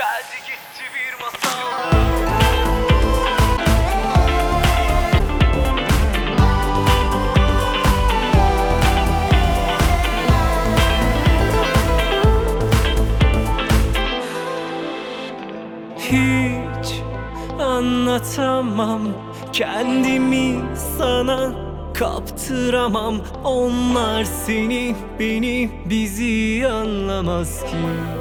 Geldi gitti bir masal. Hiç anlatamam kendimi sana, kaptıramam. Onlar seni, beni, bizi anlamaz ki.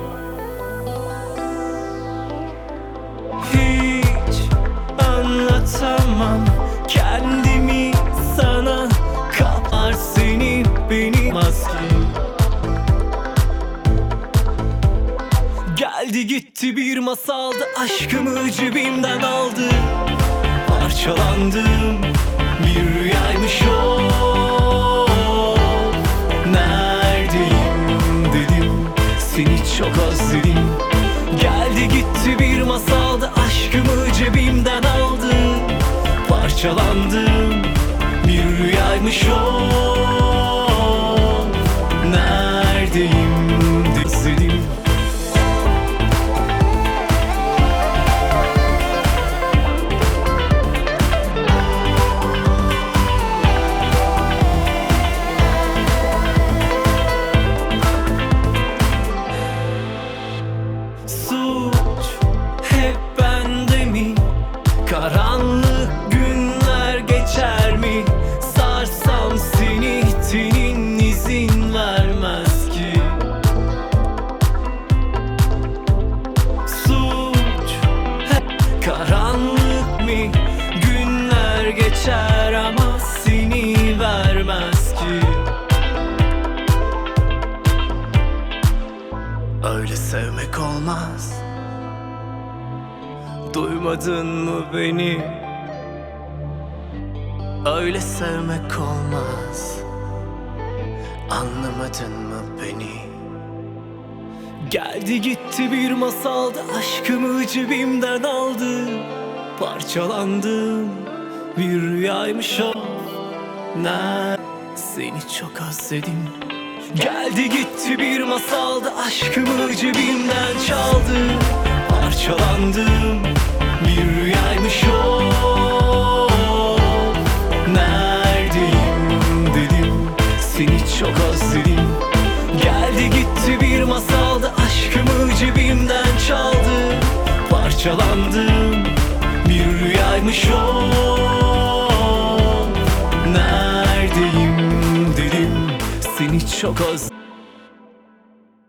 Hiç anlatamam kendimi sana, kapar seni, beni maski. Geldi gitti bir masaldı, aşkımı cebimden aldı. Parçalandım, bir rüyaymış o. Neredeyim dedim, seni çok özledim. Geldi gitti bir masaldı, aşkımı cebimden aldı. Parçalandım, bir rüyaymış o. Neredeyim dedim. Karanlık günler geçer mi? Sarsam seni, tenin izin vermez ki. Suç hep karanlık mı? Günler geçer ama seni vermez ki. Öyle sevmek olmaz. Duymadın mı beni? Öyle sevmek olmaz. Anlamadın mı beni? Geldi gitti bir masaldı, aşkımı cebimden aldı. Parçalandım, bir rüyaymış o. Seni çok özledim. Geldi gitti bir masaldı, aşkımı cebimden çaldı. Parçalandım, bir rüyaymış o. Neredeyim dedim, seni çok özledim. Geldi gitti bir masaldı, aşkımı cebimden çaldı. Parçalandım, bir rüyaymış o. Neredeyim dedim, seni çok özledim.